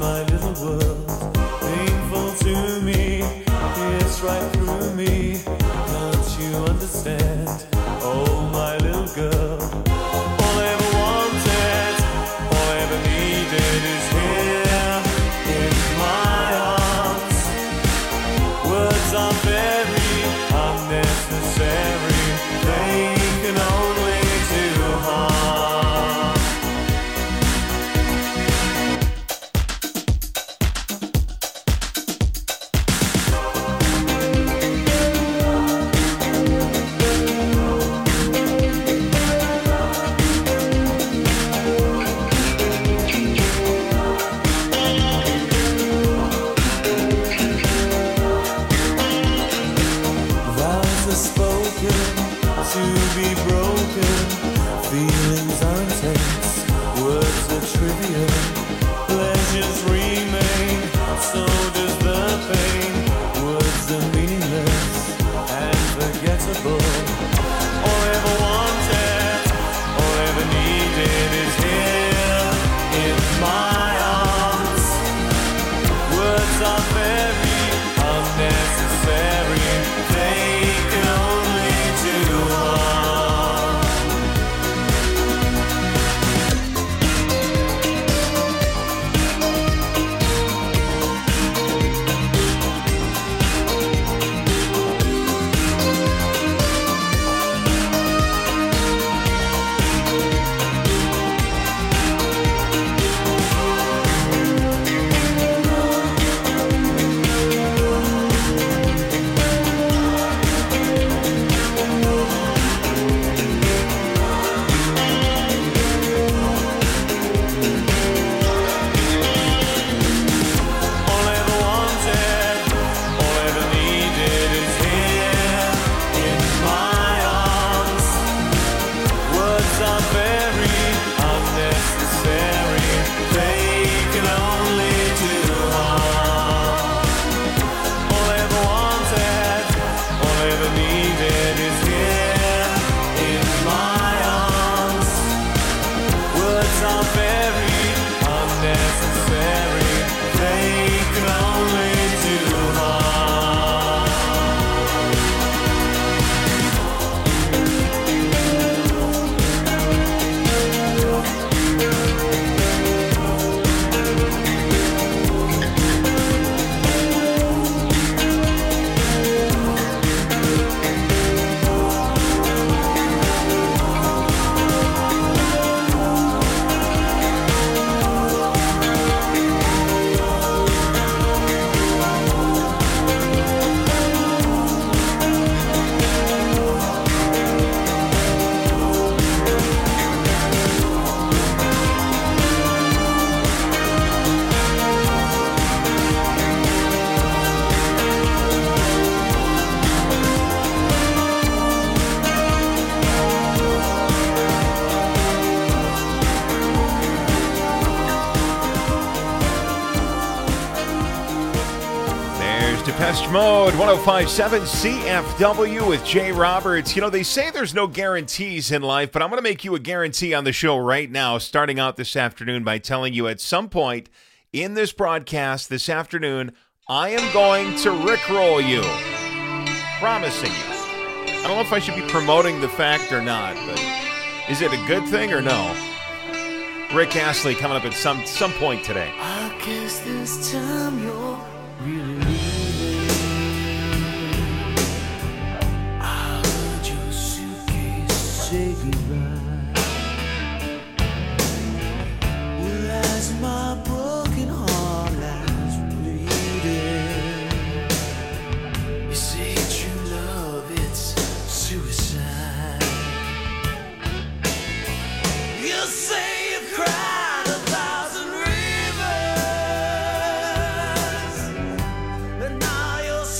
my little world. Painful to me, it's right through me. Can't you understand? Oh, my little girl. All I ever wanted, all I ever needed is here in my arms. Words are very unnecessary. They can only do harm. Vows are spoken to be broken. Feelings are intense, words are trivial. Pleasures remain, so does the pain. Words are meaningless and forgettable. All I ever wanted, all I ever needed is here in my arms. Words are very unnecessary. They can only do harm. All I ever wanted, all I ever needed is here in my arms. Words are very unnecessary. They can only do harm. All I ever wanted, all I ever needed is here in my arms. Words are very unnecessary. They can only do harm. There's Depeche Mode, 105.7 CFW with Jay Roberts. You know, they say there's no guarantees in life, but I'm going to make you a guarantee on the show right now, starting out this afternoon by telling you at some point in this broadcast this afternoon, I am going to rickroll you. Promising you. I don't know if I should be promoting the fact or not, but is it a good thing or no? Rick Astley coming up at some point today. I guess this time you're really leaving. I heard your suitcase say goodbye. Well, as my broken heart lies bleeding, you say true love, it's suicide. You say you've cried 1,000 rivers, and now you're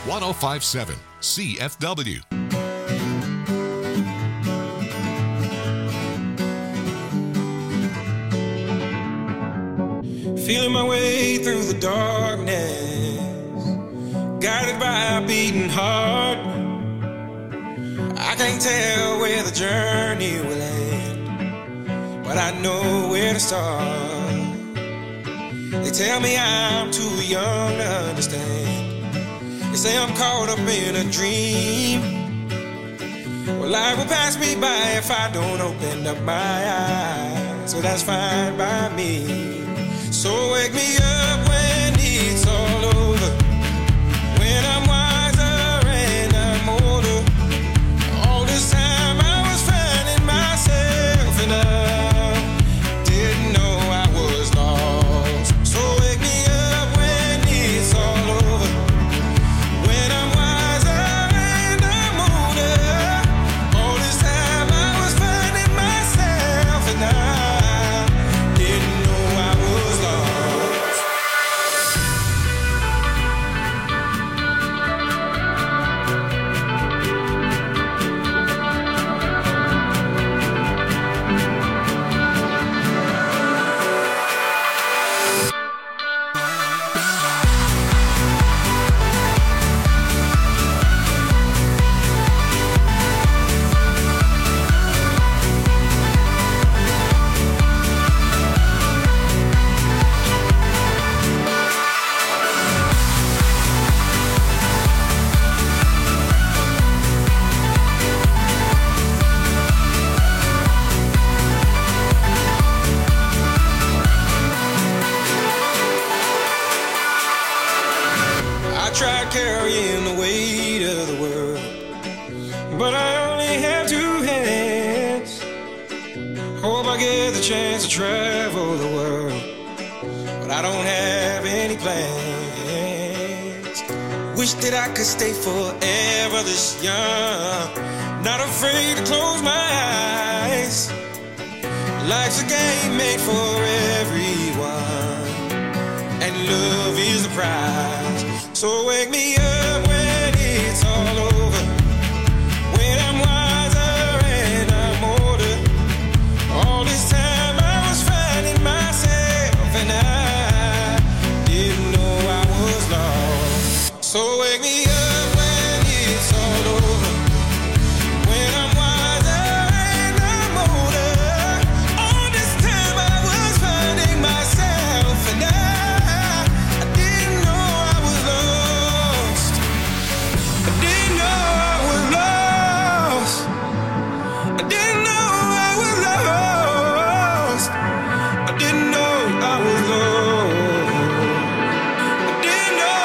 1057 CFW. Feeling my way through the darkness, guided by a beating heart. I can't tell where the journey will end, but I know where to start. They tell me I'm too young to understand. They say I'm caught up in a dream. Well, life will pass me by if I don't open up my eyes, so that's fine by me. So wake me up when it's all over, when I'm wiser and I'm older. All this time I was finding myself and I didn't know I was lost. So wake me up when it's all over, when I'm wiser and I'm older. All this time I was finding myself and I didn't know I was lost. I tried carrying the weight of the world, but I only have two hands. Hope I get the chance to travel the world, but I don't have any plans. Wish that I could stay forever this young, not afraid to close my eyes. Life's a game made for everyone, and love is the prize. So wake me up when it's all over, when I'm wiser and I'm older. All this time I was finding myself and I didn't know I was lost. So wake me up when it's all over, when I'm wiser and I'm older. All this time I was finding myself and I didn't know I was lost. I didn't know I was lost. I didn't know I was lost. I didn't know I was lost. I didn't know.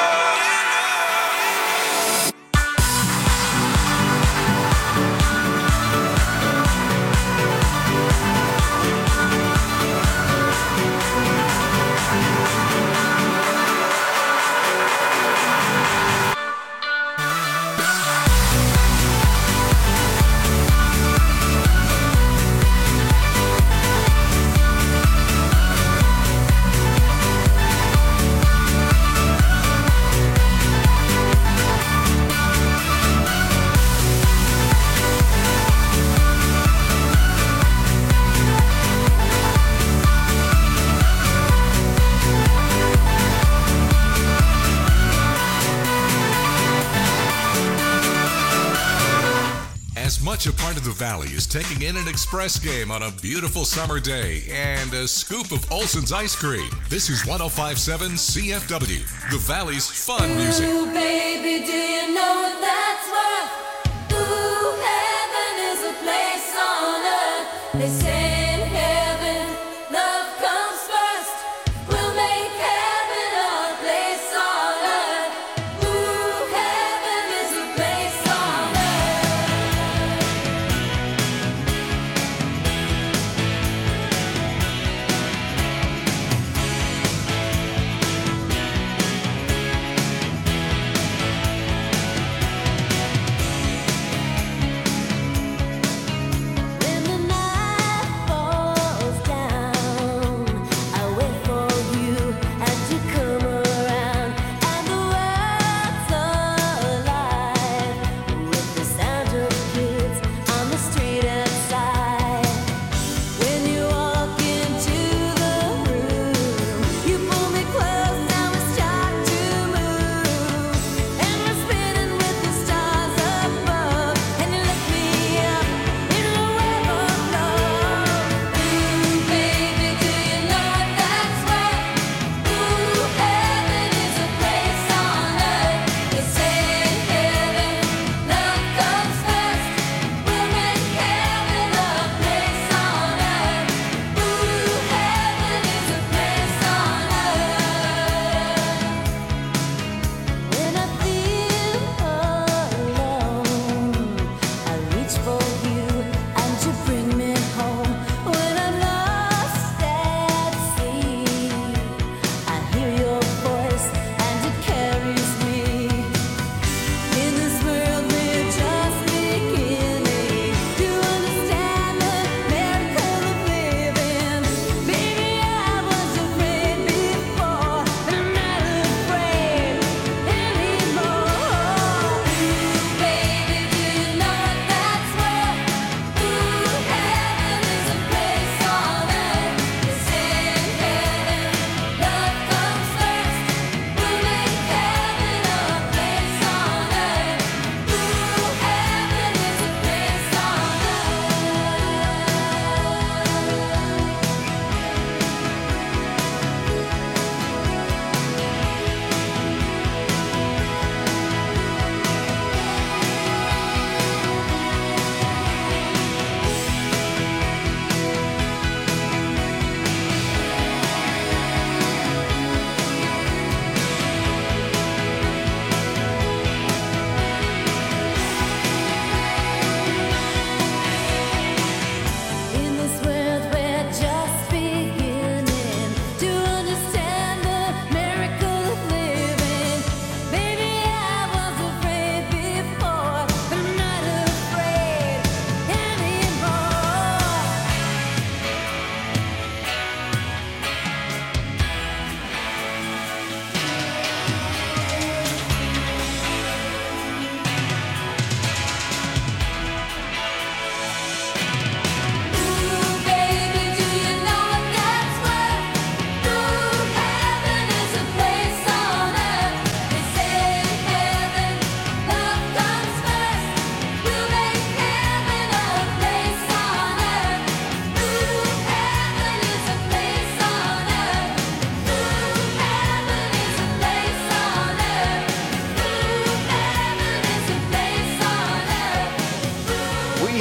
As much a part of the Valley as taking in an express game on a beautiful summer day and a scoop of Olson's ice cream. This is 1057 CFW, the Valley's fun music. Ooh, baby, do you know what that's worth? Ooh, heaven is a place on earth. They say in heaven, love comes first. We'll make heaven a place on earth. Ooh, heaven is a place on earth.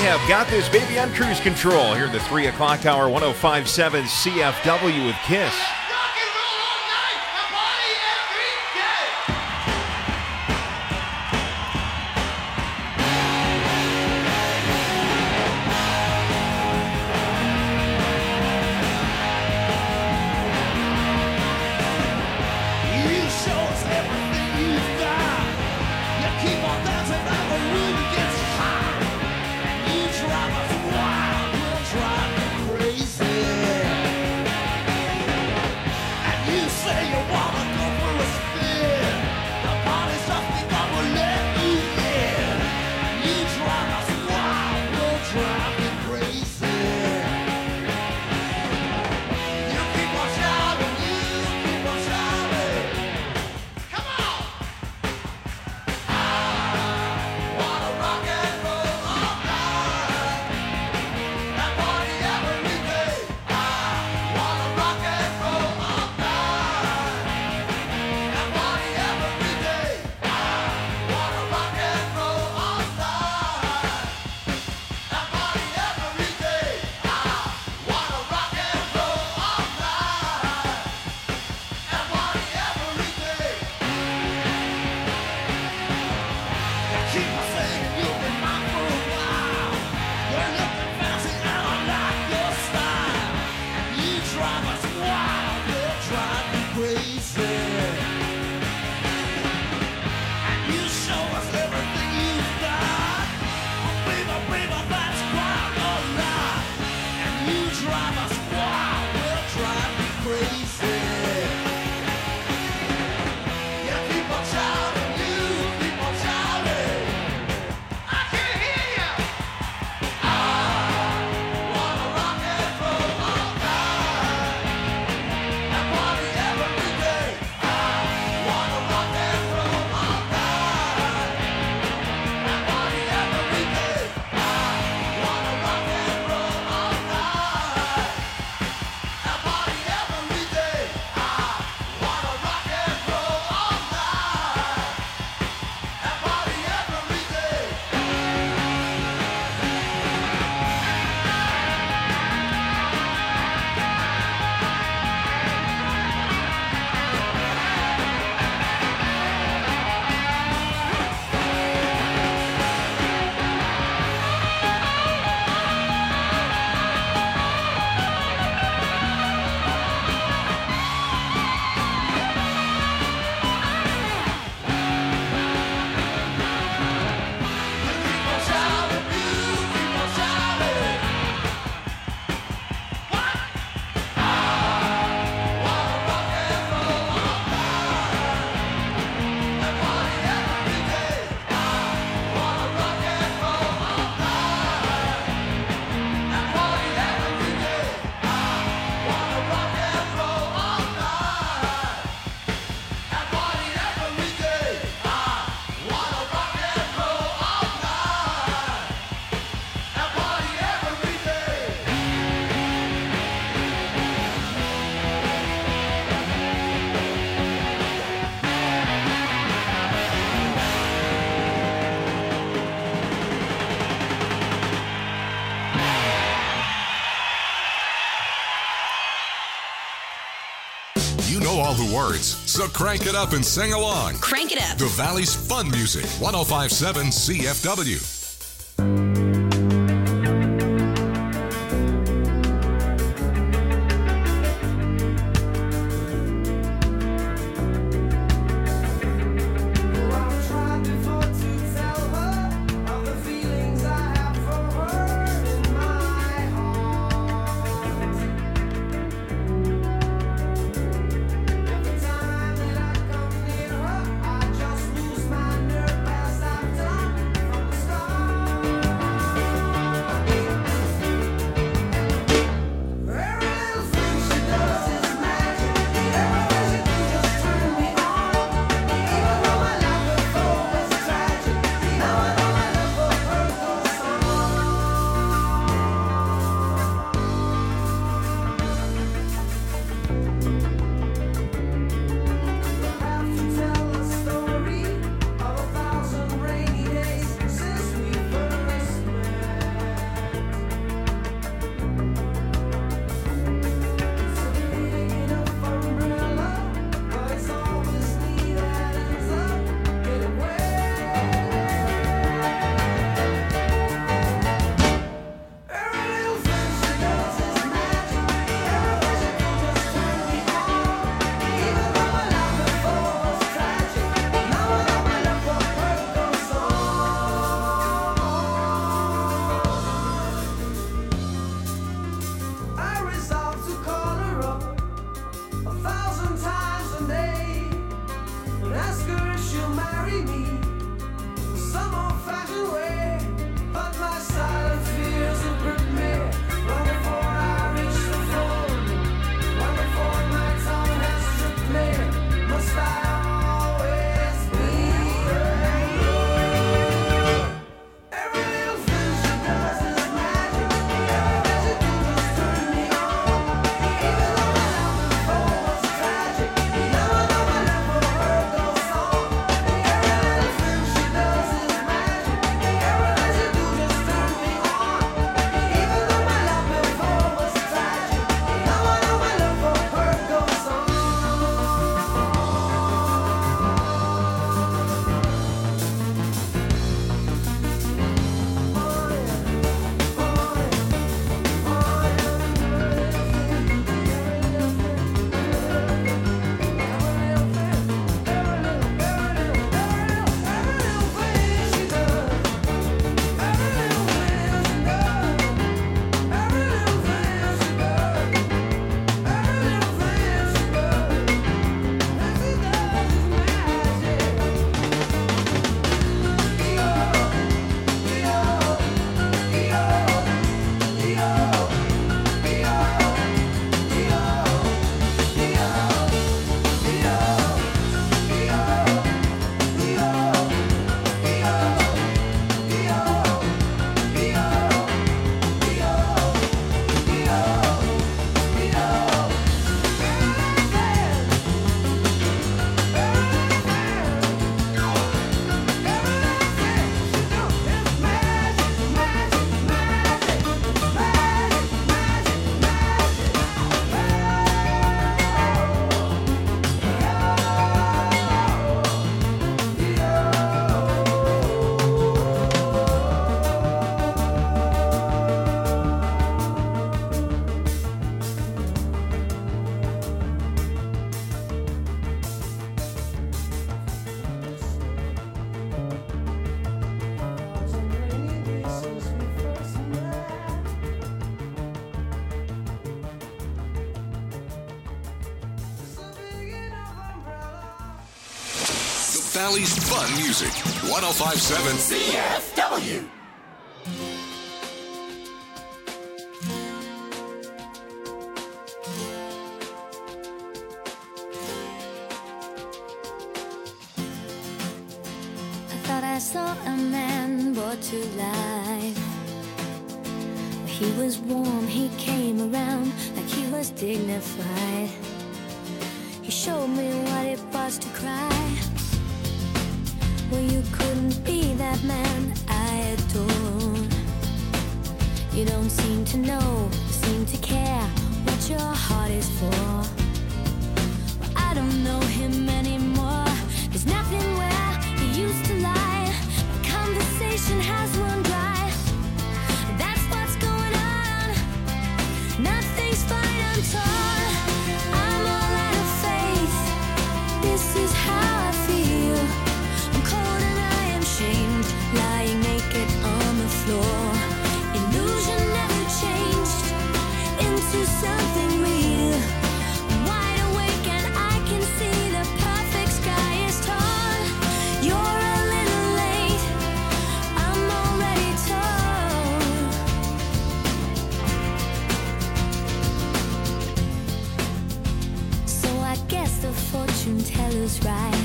have got this baby on cruise control here in the 3 o'clock hour, 105.7 CFW with Kiss. Rock and roll all night, and party every day. You show us everything you've got. You keep on dancing and the room gets hot. You drive us wild, we'll drive you crazy. And you say you wanna go for a spin. The party's just begun, we'll let you in. You drive us wild, we'll drive you crazy. You keep on shouting, you keep on shouting. Come on! Wanna rock and roll all night and party every day. Wanna rock and roll all night and party every day. Wanna rock and roll all night and party every day. Wanna rock and roll all night and party every day. Keep on saying you've been mine for a while. You're looking fancy and I like your style. And you drive us wild, we'll drive you crazy. And you show us everything you've got. Baby, baby, that's quite a lot. And you drive us wild, we'll drive you crazy. You keep on shouting, you keep on shouting. I can't hear you. Wanna rock and roll all night and party every day. Wanna rock and roll all night and party every day. Wanna rock and roll all night and party every day. Wanna rock and roll all night and party every day. You keep on shouting, you keep on shouting. What? Wanna rock and roll all night and party every day. Wanna rock and roll all night and party every day. Wanna rock and roll all night and party every day. Wanna rock and roll all night and party every day. You know all the words, so crank it up and sing along. Crank it up. The Valley's fun music, 105.7 CFW. I've tried before to tell her of the feelings I have for her in my heart. Every time that I come near her, I just lose my nerve as I've done from the start. Valley's fun music. 1057 CFW. I thought I saw a man brought to life. He was warm, he came around like he was dignified. He showed me what it was to cry. Well, you couldn't be that man I adored. You don't seem to know, seem to care what your heart is for. Well, I don't know him anymore. There's nothing where he used to lie. My conversation has run dry. That's what's going on. Nothing's fine, I'm torn. I'm all out of faith. This is how I feel. I'm cold and I am shamed, lying naked on the floor. Illusion never changed into something real. I'm wide awake and I can see the perfect sky is torn. You're a little late. I'm already torn. So I guess the fortune teller's right.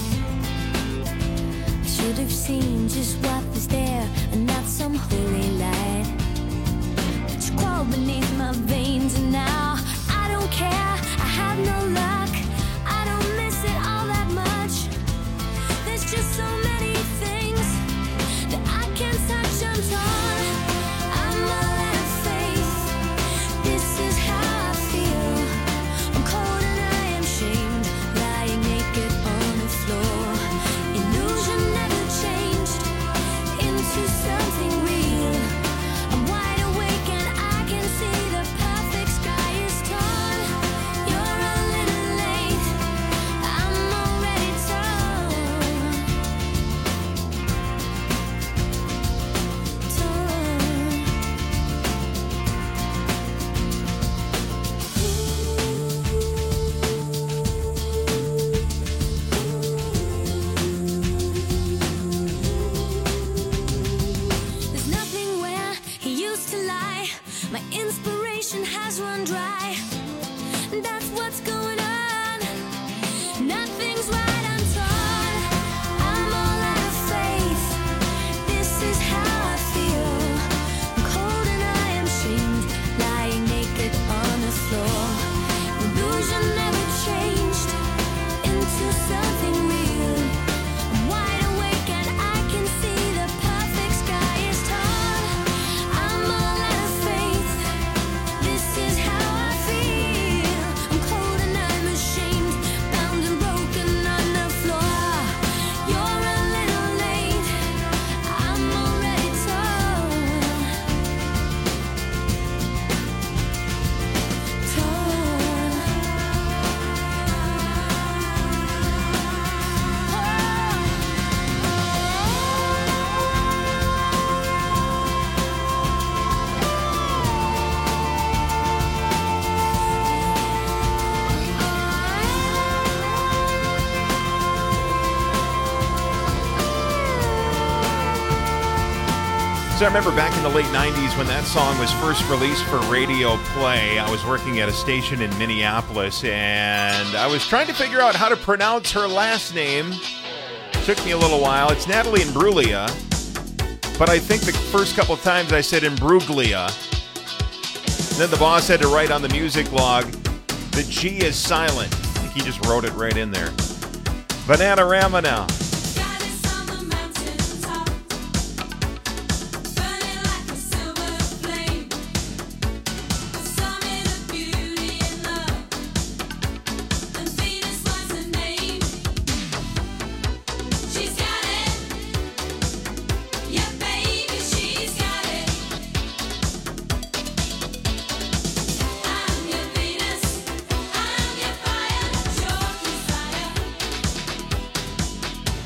I should have seen just what was there and not some holy light. But you crawled beneath my veins and now I don't care. I have no luck. I don't miss it all that much. There's just so many things that I can't touch. I'm torn. I'm all out of faith. This is how I feel. I'm cold and I am shamed, lying naked on the floor. Illusion never changed into something real. I'm wide awake and I can see the perfect sky is torn. You're a little late. I'm already torn. There's nothing where he used to lie. My inspiration has run dry. That's what's going on. Nothing's right, I'm torn. I'm all out of faith. This is how I feel. I'm cold and I am shamed, lying naked on the floor. Illusion never changed into something real. I'm wide awake and I can see the perfect sky is torn. I'm all out of faith. This is how I feel. I'm cold and I'm ashamed, bound and broken on the floor. You're a little late. I'm already torn. So I remember back in the late 90s when that song was first released for radio play. I was working at a station in Minneapolis and I was trying to figure out how to pronounce her last name. Took me a little while. It's Natalie Imbruglia, but I think the first couple of times I said Imbruglia. Then the boss had to write on the music log, the G is silent. I think he just wrote it right in there. Bananarama now. Goddess on the mountaintop, burning like a silver flame. A summit of beauty and love, and Venus was her name. She's got it, yeah, baby, she's got it. I'm your Venus, I'm your fire, your desire.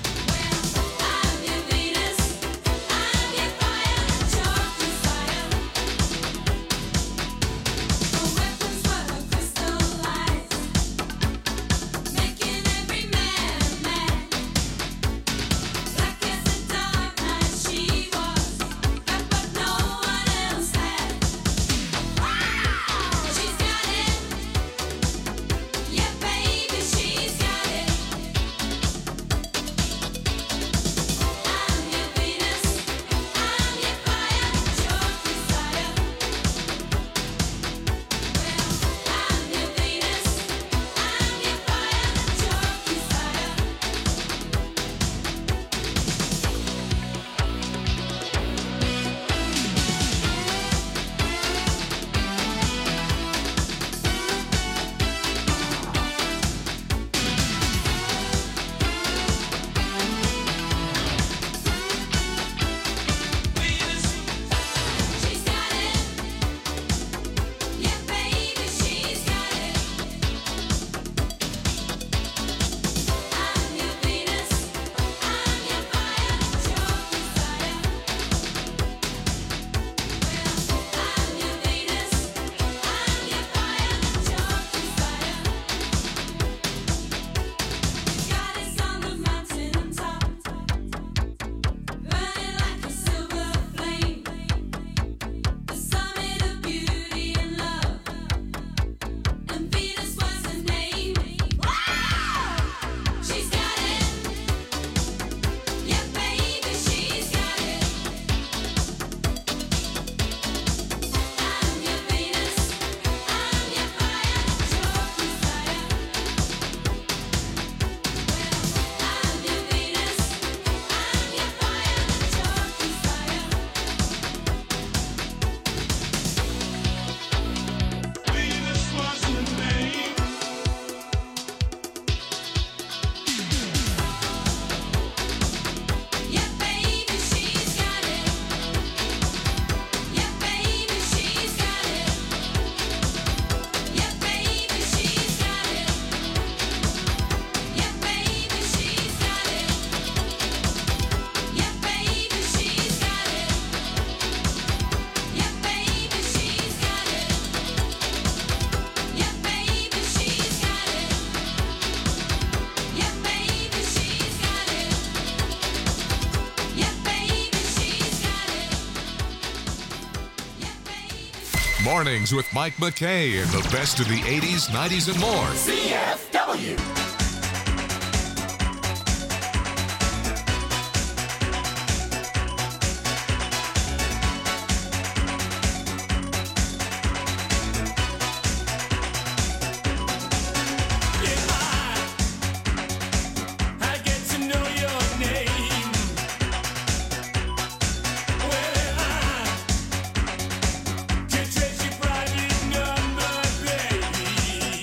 Mornings with Mike McKay and the best of the 80s, 90s, and more. CFW. I get to know your name. Well, I can trace your private number, baby.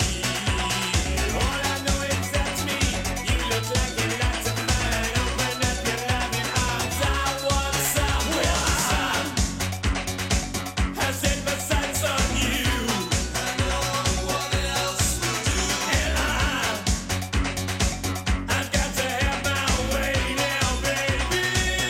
All I know is that's me. You look like you like to find. Open up your loving arms. I want some. Well, I set my sights on you. I know what else will do. And I've got to have my way now, baby.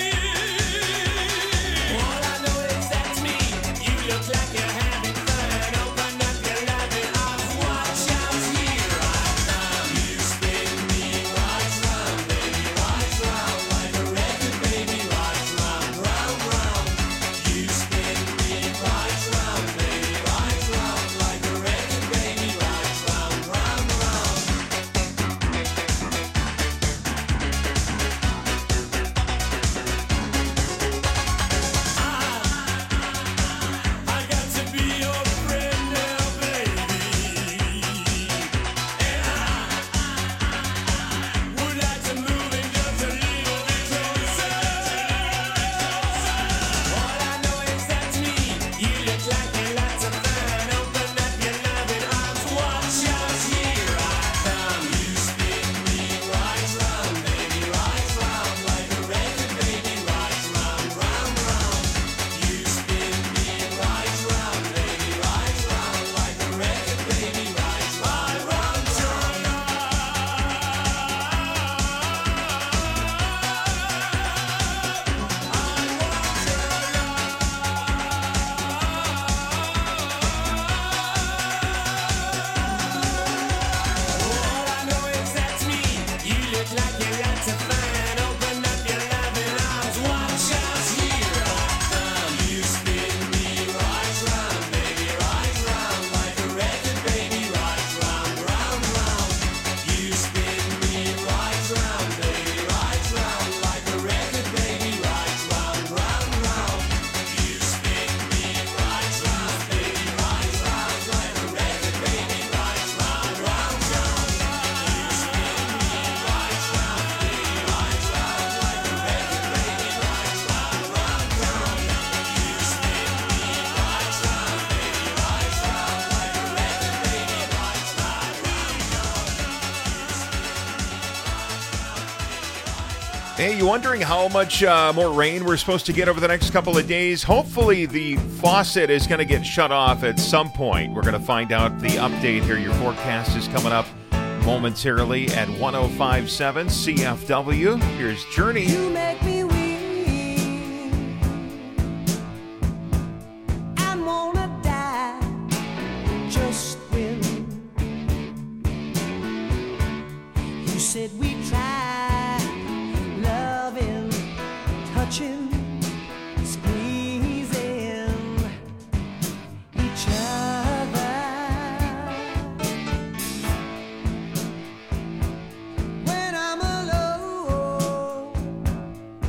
All I know is that's me. You look like you're having fun. Open up your loving arms. Watch out, here I come. You spin me right round, baby, right round like a record, baby, right round, round, round. You spin me right round, baby, right round like a record, baby, right round, round, round. I got to be your friend now, baby. And I would like to move in just a little bit closer. All I know is that's me. You look like you like to fun. Open up your loving arms. Watch out, here I come. You spin me right round, baby, right round like a record, baby, right round, round, round. You spin me right round, baby, right round like a record, baby, right round, round, All I know is that's me. You look like you like to find. Open up your loving arms. Watch out, here I come. You spin me right round, baby, right round like a record, baby, right round, round, round. You spin me right round, baby, right round like a record, baby, right round, round, round. You spin me right round, baby, right round like a record, baby, right round, round, round. You spin me right round, baby, right round like a record, baby, right round, round, round. You spin me right round, baby, right round like a record, baby, right round, Hey, you wondering how much more rain we're supposed to get over the next couple of days? Hopefully the faucet is going to get shut off at some point. We're going to find out the update here. Your forecast is coming up momentarily at 105.7 CFW. Here's Journey. You make me weak and wanna die just when you said we try loving, touching, squeezing each other. When I'm alone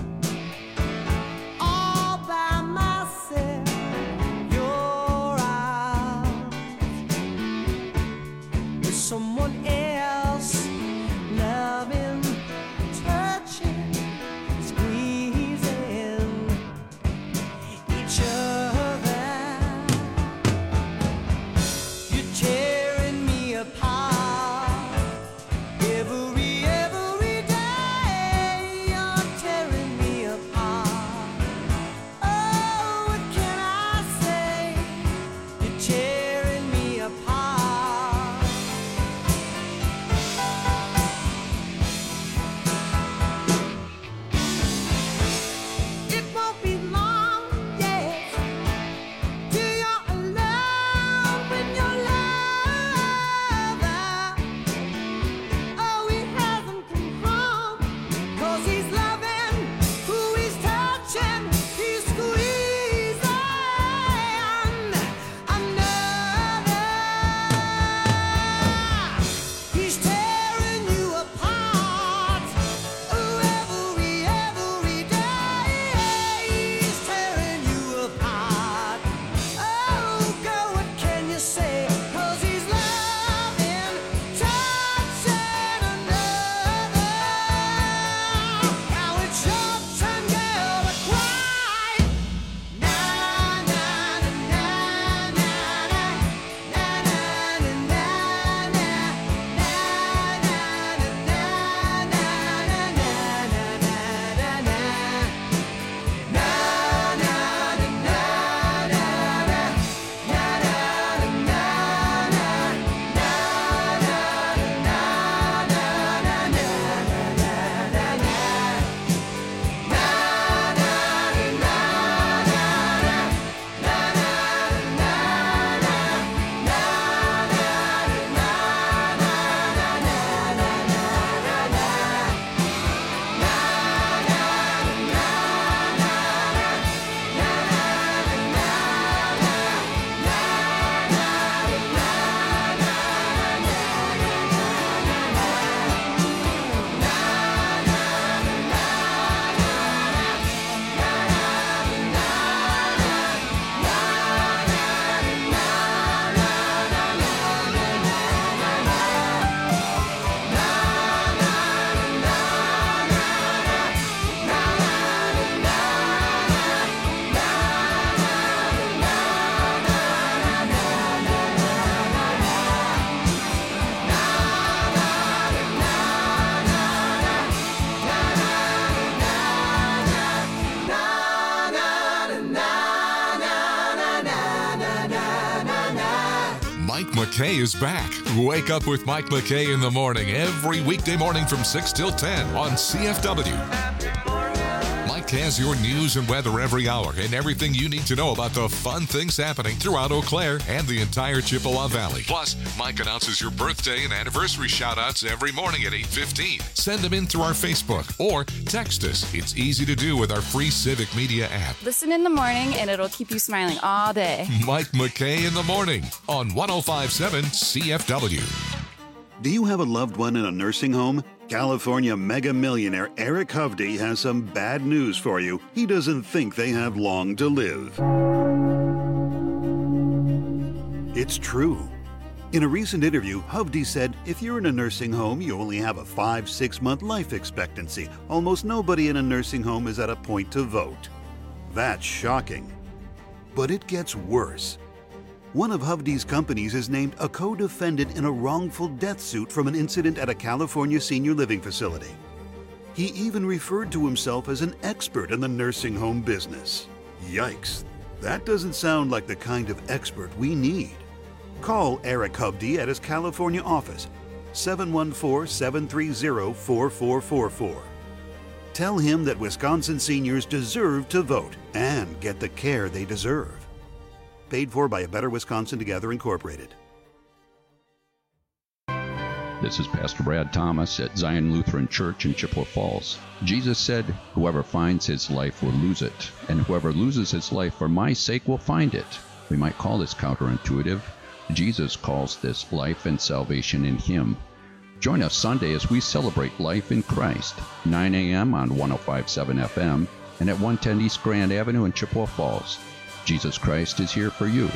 McKay is back. Wake up with Mike McKay in the morning every weekday morning from 6 till 10 on CFW. Mike has your news and weather every hour and everything you need to know about the fun things happening throughout Eau Claire and the entire Chippewa Valley. Plus, Mike announces your birthday and anniversary shout-outs every morning at 8:15. Send them in through our Facebook or text us. It's easy to do with our free Civic Media app. Listen in the morning and it'll keep you smiling all day. Mike McKay in the morning on 105.7 CFW. Do you have a loved one in a nursing home? California mega millionaire Eric Hovde has some bad news for you. He doesn't think they have long to live. It's true. In a recent interview, Hovde said, if you're in a nursing home, you only have a 5-6 month life expectancy. Almost nobody in a nursing home is at a point to vote. That's shocking. But it gets worse. One of Hovde's companies is named a co-defendant in a wrongful death suit from an incident at a California senior living facility. He even referred to himself as an expert in the nursing home business. Yikes, that doesn't sound like the kind of expert we need. Call Eric Hovde at his California office, 714-730-4444. Tell him that Wisconsin seniors deserve to vote and get the care they deserve. Paid for by A Better Wisconsin Together, Incorporated. This is Pastor Brad Thomas at Zion Lutheran Church in Chippewa Falls. Jesus said, whoever finds his life will lose it, and whoever loses his life for my sake will find it. We might call this counterintuitive. Jesus calls this life and salvation in him. Join us Sunday as we celebrate life in Christ, 9 a.m. on 105.7 FM and at 110 East Grand Avenue in Chippewa Falls. Jesus Christ is here for you.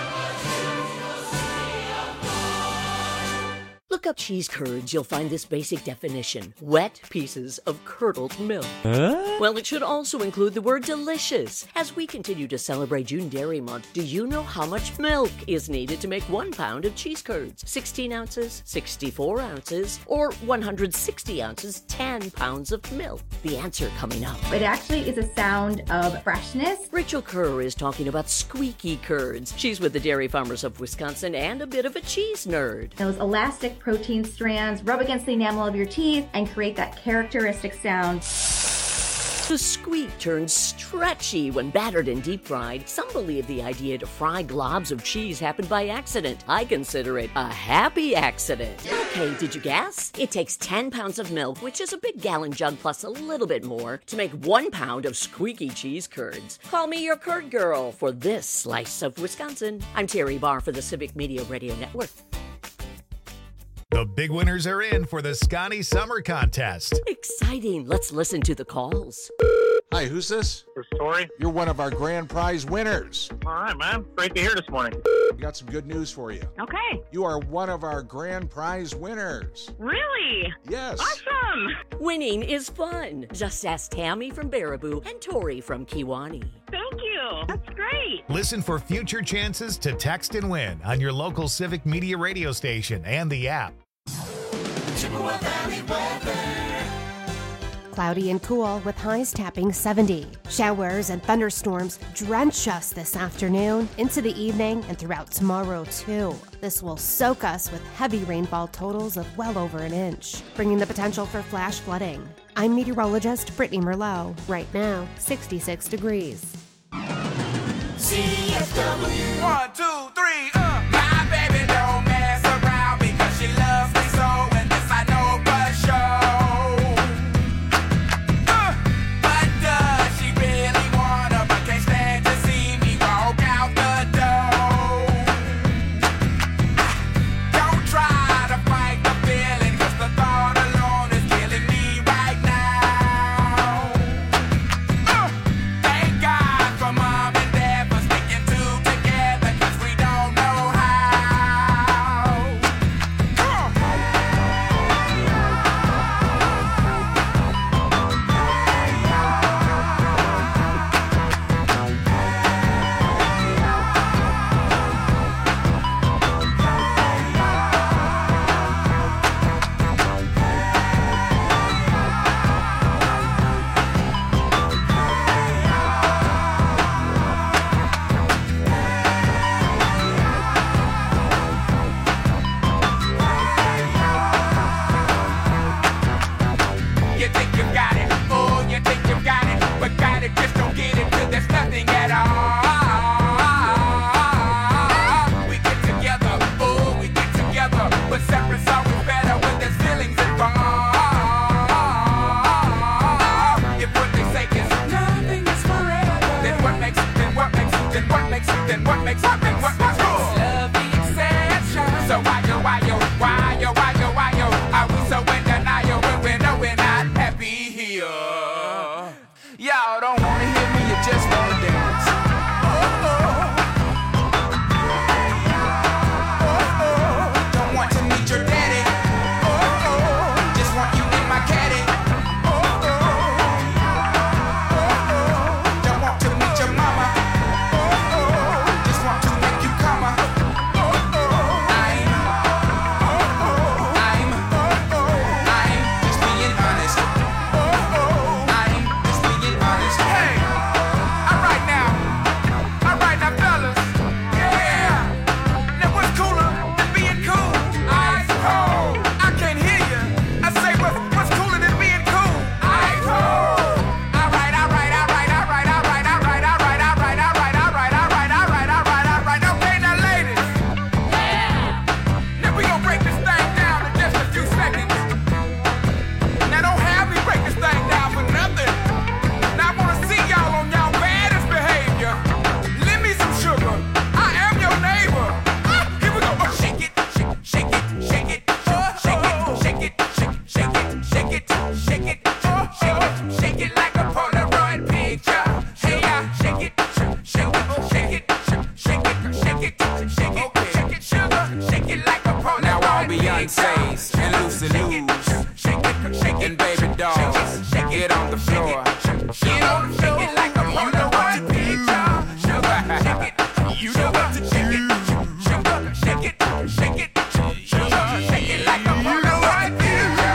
Look up cheese curds, you'll find this basic definition. Wet pieces of curdled milk. Well, it should also include the word delicious. As we continue to celebrate June Dairy Month, do you know how much milk is needed to make 1 pound of cheese curds? 16 ounces, 64 ounces, or 160 ounces, 10 pounds of milk? The answer coming up. It actually is a sound of freshness. Rachel Kerr is talking about squeaky curds. She's with the Dairy Farmers of Wisconsin and a bit of a cheese nerd. Those elastic protein strands rub against the enamel of your teeth and create that characteristic sound. The squeak turns stretchy when battered and deep fried. Some believe the idea to fry globs of cheese happened by accident. I consider it a happy accident. Okay, did you guess? It takes 10 pounds of milk, which is a big gallon jug plus a little bit more, to make 1 pound of squeaky cheese curds. Call me your curd girl for this slice of Wisconsin. I'm Terry Barr for the Civic Media Radio Network. The big winners are in for the Scotty Summer Contest. Exciting. Let's listen to the calls. Hi, who's this? This is Tori. You're one of our grand prize winners. All right, man. Great to hear this morning. We got some good news for you. Okay. You are one of our grand prize winners. Really? Yes. Awesome. Winning is fun. Just ask Tammy from Baraboo and Tori from Kiwani. Thank you. That's great. Listen for future chances to text and win on your local Civic Media radio station and the app. Chippewa Valley weather. Cloudy and cool with highs tapping 70. Showers and thunderstorms drench us this afternoon, into the evening, and throughout tomorrow too. This will soak us with heavy rainfall totals of well over an inch, bringing the potential for flash flooding. I'm meteorologist Brittany Merlot. Right now, 66 degrees. CFW. 1, 2, 3, My baby don't mess around because she loves me so, and this I know for sure. But does she really wanna, but can't stand to see me walk out the door? Don't try to fight the feeling, 'cause the thought alone is killing me right now. Thank God for mom and dad for sticking two together, 'cause we makes something what's cool. Love the exception. So why yo, are we so in denial when we know we're not happy here? Y'all don't wanna hear me, you just wanna dance. Don't want to meet your daddy. Just want you in my caddy. Don't want to meet your mama. Just want to make you come. I'm just being honest. I'm just being honest. Hey, all right now, fellas. Yeah. Now what's cooler than being cool? Ice cold. I can't hear you. I say what's cooler than being cool? Ice cold. All right. Okay, now ladies. Now we gonna break this thing down in just a few seconds. Now don't have me break this thing down for nothing. Now I wanna see y'all on y'all baddest behavior. Lend me some sugar. I am your neighbor. Here we go. Shake it, shake it, shake it, shake it, shake it, shake it, shake it, shake it, shake it like a Polaroid picture. Hey, shake it, shake it, shake it, shake it, shake it, shake it, shake it, sugar, shake it like a Polaroid. Now all Beyonce's and Lucy Lou's and baby dolls, get on the floor. Get on the floor. Shake it like a Polaroid picture. Sugar, shake it. You know what to shake it. Sugar, shake it, shake it, sugar, shake it like a Polaroid picture.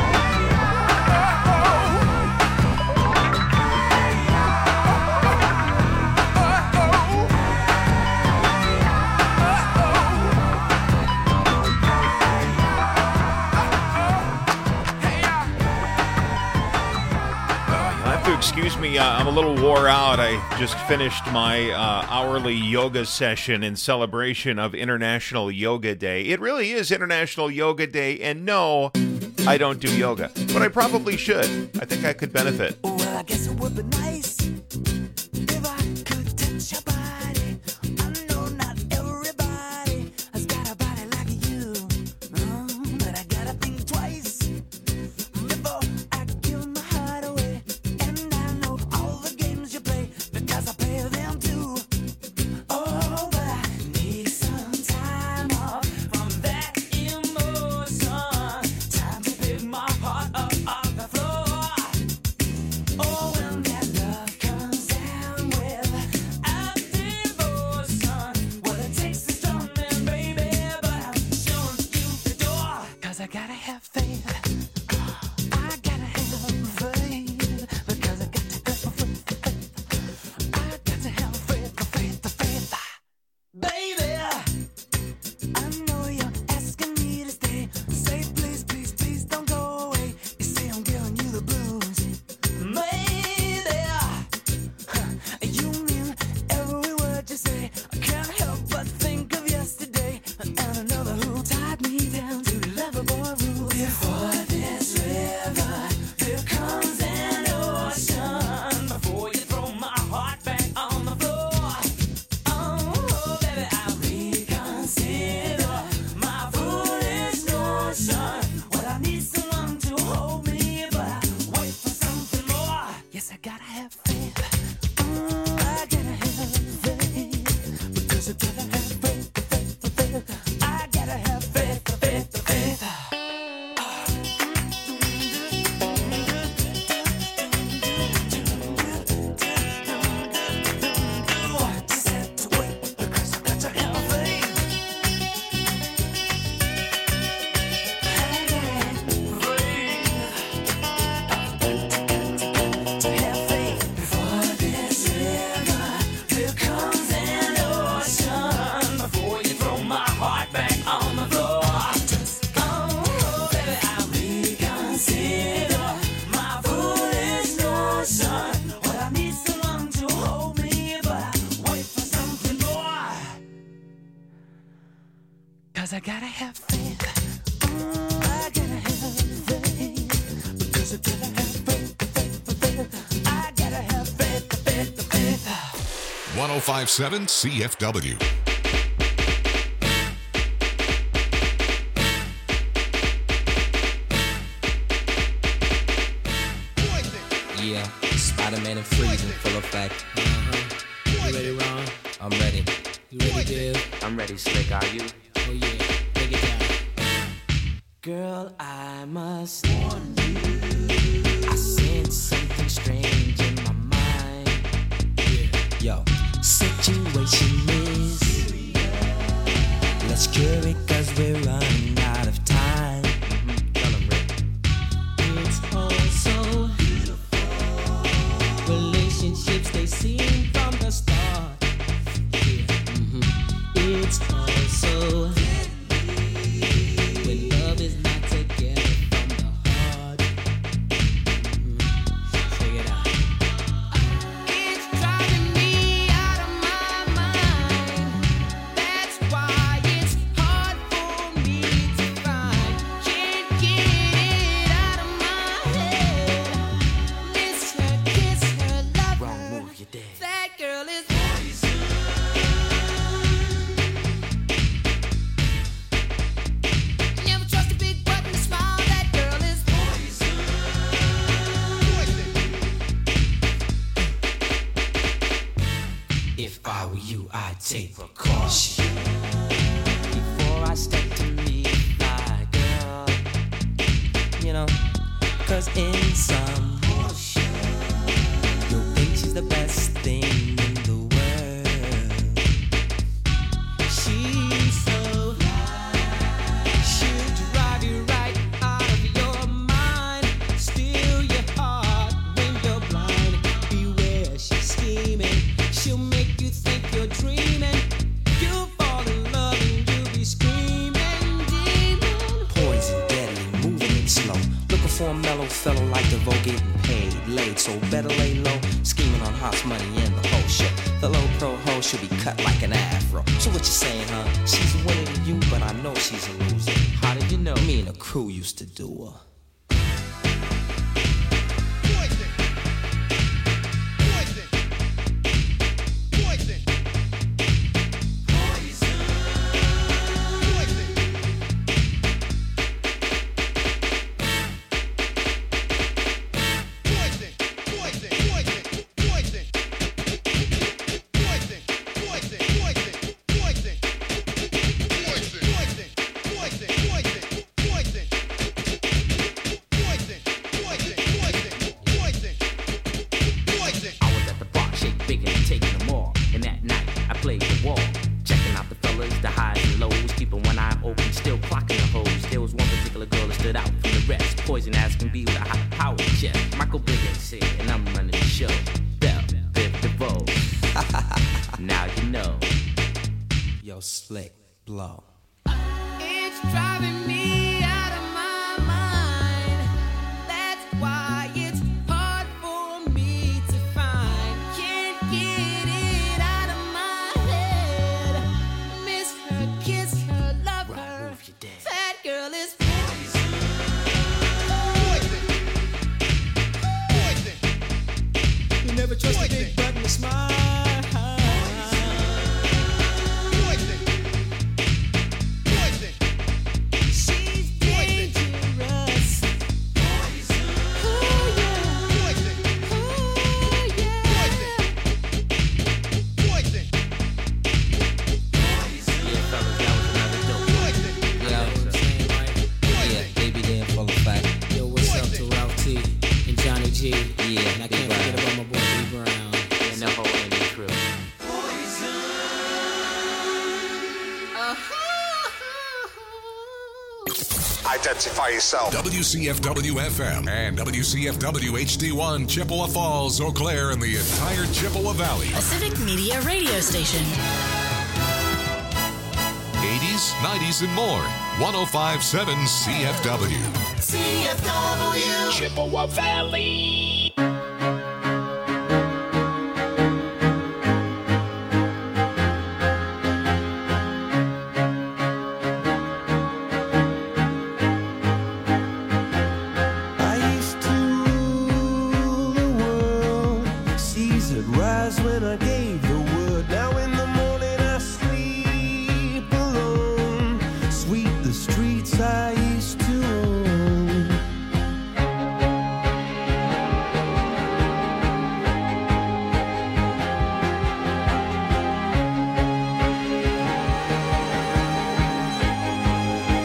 You'll have to excuse me, I'm a little wore out. I just finished my hourly yoga session in celebration of International Yoga Day. It really is International Yoga Day, and no, I don't do yoga, but I probably should. I think I could benefit. Well, I guess it would be nice if I could touch your body. I know not everybody has got a body like you, but I gotta think twice before I give my heart away. And I know all the games you play because I play them too. Oh, but I need some time off from that emotion. Time to pick my heart up off the floor. Oh, when that love comes down with a devotion, well, it takes a strong man, baby, but I'm showing you the door. 'Cause I gotta have faith. I gotta have faith. Because I got to have faith. I got to have faith. Baby, I know you're asking me to stay. Say please, please, please don't go away. You say I'm giving you the blues. Maybe you mean every word you say. I can't help but think of yesterday and another who tied me down to lovable rules. Before this river, there comes an ocean. Before you throw my heart back on the floor. Oh, baby, I'll reconsider my foolish notion. Well, I need someone to hold me, but I wait for something more. Yes, I gotta have faith. I gotta have faith. Because I gotta have faith. I gotta have faith. Just have to wait because I got to have faith. To have faith. Before this river, there comes an ocean. Before you throw my heart back on the floor. Oh, baby, I'll reconsider my foolish notion. Well, I need someone to hold me, but I wait for something more. 'Cause I gotta have faith. I gotta have faith. Because I gotta have faith. I gotta have faith. 1057 CFW. Yeah, Spider-Man and Freeze in full effect. You ready, Ron? I'm ready. You ready, Dave? I'm ready, Slick. Are you? Oh yeah, take it down. Girl, I must warn you. I sense something strange in my mind. Yo, situation is. Let's cure it, cause we're running out of time. Tell 'em, Rick. It's all so beautiful. Relationships, they seem from the start. It's all so when love is not together from the heart. Check it out. It's driving me out of my mind. That's why it's hard for me to find. Can't get it out of my head. Miss her, kiss her, love her. Wrong move, you're dead. That girl is never trust a big button to smile. That girl is If I were you, I'd take precaution before I step to meet my girl. You know, cause in some you'll think she's the best thing in the world. she's so she'll drive you right out of your mind, steal your heart when you're blind. Beware, she's scheming. She'll make you think you're dreaming. You'll fall in love and you'll be screaming, demon. Poison, deadly, moving it slow. Looking for a mellow fellow like DeVoe, getting paid, laid, so better lay low. Scheming on hot money and the whole show. The low pro hoe should be cut like an afro. So what you saying, huh? She's winning to you, but I know she's a loser. How did you know? Me and the crew used to do her. I was at the bar, shake big and taking them all. And that night, I played the wall. Checking out the fellas, the highs and lows. Keeping one eye open, still clocking the hoes. There was one particular girl that stood out from the rest. Poison as can be with a high power chest. Michael Biggins here, and I'm running the show. Bell, Biv DeVoe. Now you know. Yo, Slick, blow. It's driving me out of my mind. That's why it's hard for me to find. Can't get it out of my head. Miss her, kiss her, love her. That girl is you never trust a big button to smile. She's dangerous. Oh yeah. Oh Yeah, fellas, that was another dope. Yeah, baby, they in full effect. Yo, what's up to Ralph T and Johnny G? Yeah, And I can't forget about my boy B Brown. And the whole Andy crew. Identify yourself. WCFW FM and WCFW HD1 Chippewa Falls, Eau Claire, and the entire Chippewa Valley. A Civic Media radio station. 80s, 90s, and more. 1057 CFW. CFW. Chippewa Valley. I used to rule the world. Seas would rise when I gave